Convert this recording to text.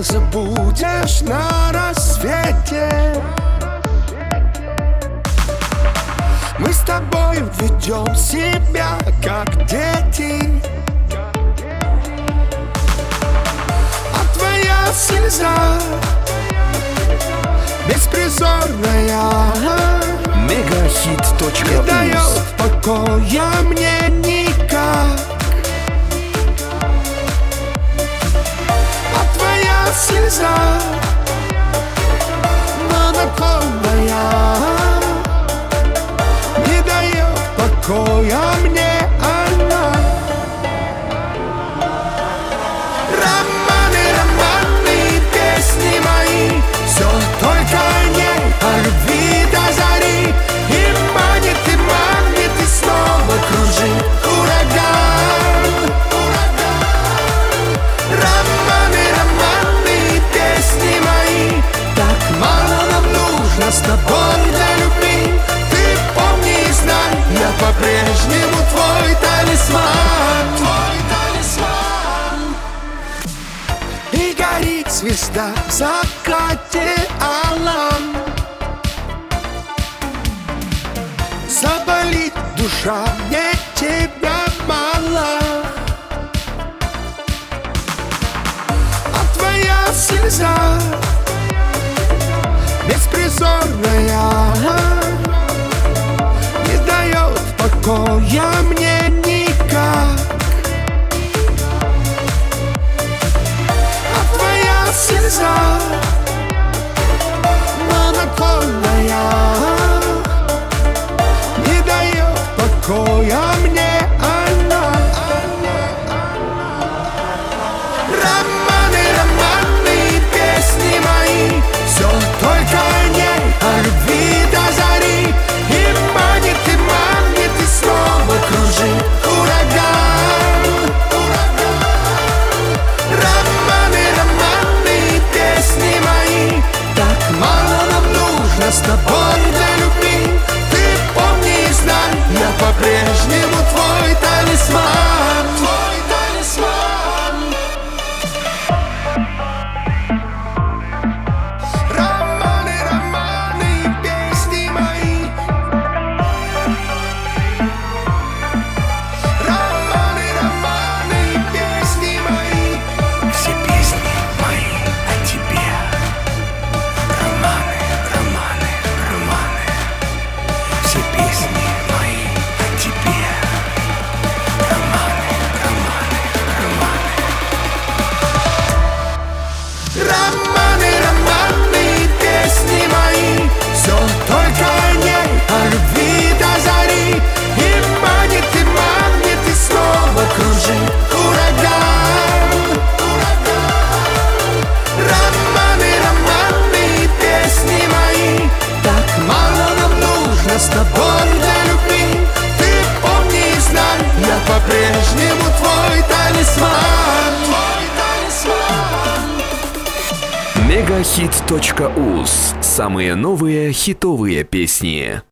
забудешь на рассвете. Мы с тобой ведем себя как дети, а твоя слеза беспризорная Мегахит.uz не дает покоя мне никак. А твоя слеза монотонная не дает покоя мне она. Романы, романы, песни мои, все только не о любви до зари. И манит, и снова кружит ураган. Романы, романы, песни мои, так мало нам нужно с тобой для любви. Ты помни и знай, я по-прежнему твой талисман. И горит звезда в закате алом, заболит душа, мне тебя мало. А твоя слеза беспризорная не дает покоя мне никак. А твоя слеза монотонная не дает покоя мне она. Романы, романы, песни мои, все только не о любви до зари. И манит, и снова кружит ураган. Романы, романы, песни мои, так мало нам нужно с тобой для любви. Ты помни и знай, я по-прежнему твой талисман. Твой талисман. Романы, романы, песни мои. Романы, романы, песни мои. Все песни мои о тебе. Романы, романы, романы. Все песни мои о тебе. Романы, романы, романы. Романы, романы, песни мои, все только не о любви до зари. И манит, и снова кружит ураган. Романы, романы, песни мои, так мало нам нужно с тобой для любви. Ты помни и знай, я по-прежнему твой талисман. Твой талисман. Мегахит.uz. Самые новые хитовые песни.